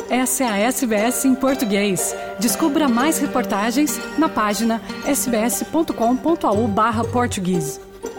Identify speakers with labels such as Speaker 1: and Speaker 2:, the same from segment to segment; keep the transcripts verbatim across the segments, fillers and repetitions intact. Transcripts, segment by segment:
Speaker 1: Essa é a S B S em português. Descubra mais reportagens na página sbs.com.au barra português.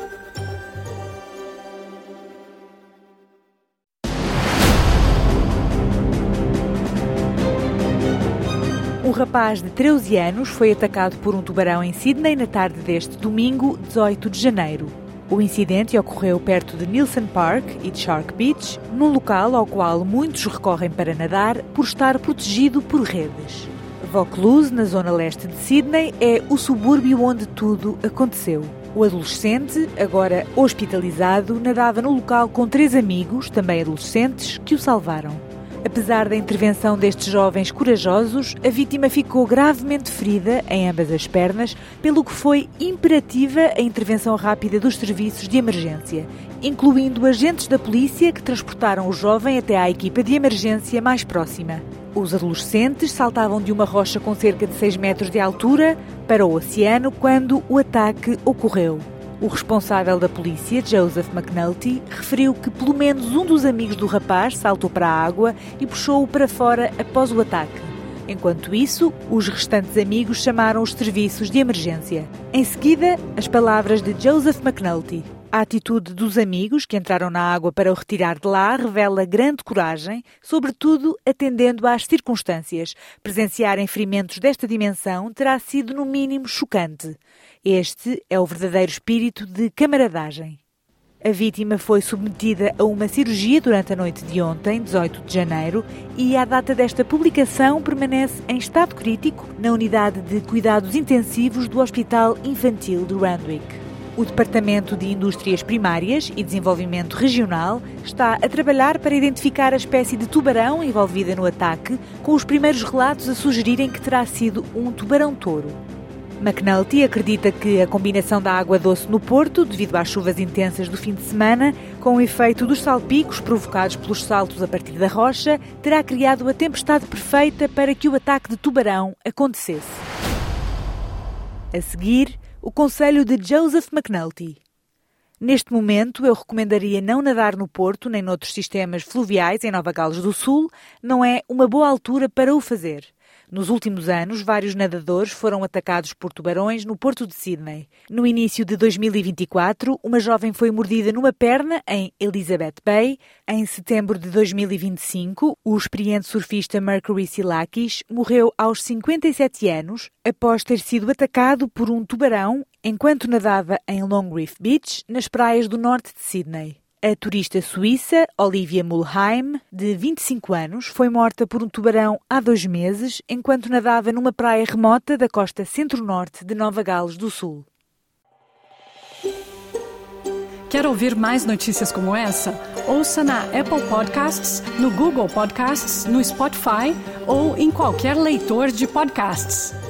Speaker 2: Um rapaz de treze anos foi atacado por um tubarão em Sydney na tarde deste domingo, dezoito de janeiro. O incidente ocorreu perto de Nielsen Park e de Shark Beach, num local ao qual muitos recorrem para nadar por estar protegido por redes. Vaucluse, na zona leste de Sydney, é o subúrbio onde tudo aconteceu. O adolescente, agora hospitalizado, nadava no local com três amigos, também adolescentes, que o salvaram. Apesar da intervenção destes jovens corajosos, a vítima ficou gravemente ferida em ambas as pernas, pelo que foi imperativa a intervenção rápida dos serviços de emergência, incluindo agentes da polícia que transportaram o jovem até à equipa de emergência mais próxima. Os adolescentes saltavam de uma rocha com cerca de seis metros de altura para o oceano quando o ataque ocorreu. O responsável da polícia, Joseph McNulty, referiu que pelo menos um dos amigos do rapaz saltou para a água e puxou-o para fora após o ataque. Enquanto isso, os restantes amigos chamaram os serviços de emergência. Em seguida, as palavras de Joseph McNulty. A atitude dos amigos que entraram na água para o retirar de lá revela grande coragem, sobretudo atendendo às circunstâncias. Presenciarem ferimentos desta dimensão terá sido, no mínimo, chocante. Este é o verdadeiro espírito de camaradagem. A vítima foi submetida a uma cirurgia durante a noite de ontem, dezoito de janeiro, e à data desta publicação permanece em estado crítico na unidade de cuidados intensivos do Hospital Infantil de Randwick. O Departamento de Indústrias Primárias e Desenvolvimento Regional está a trabalhar para identificar a espécie de tubarão envolvida no ataque, com os primeiros relatos a sugerirem que terá sido um tubarão-touro. McNulty acredita que a combinação da água doce no Porto, devido às chuvas intensas do fim de semana, com o efeito dos salpicos provocados pelos saltos a partir da rocha, terá criado a tempestade perfeita para que o ataque de tubarão acontecesse. A seguir, o conselho de Joseph McNulty. Neste momento, eu recomendaria não nadar no Porto nem noutros sistemas fluviais em Nova Gales do Sul. Não é uma boa altura para o fazer. Nos últimos anos, vários nadadores foram atacados por tubarões no Porto de Sydney. No início de dois mil e vinte e quatro, uma jovem foi mordida numa perna em Elizabeth Bay. Em setembro de dois mil e vinte e cinco, o experiente surfista Mercury Silakis morreu aos cinquenta e sete anos após ter sido atacado por um tubarão enquanto nadava em Long Reef Beach, nas praias do norte de Sydney. A turista suíça Olivia Mulheim, de vinte e cinco anos, foi morta por um tubarão há dois meses enquanto nadava numa praia remota da costa centro-norte de Nova Gales do Sul.
Speaker 1: Quer ouvir mais notícias como essa? Ouça na Apple Podcasts, no Google Podcasts, no Spotify ou em qualquer leitor de podcasts.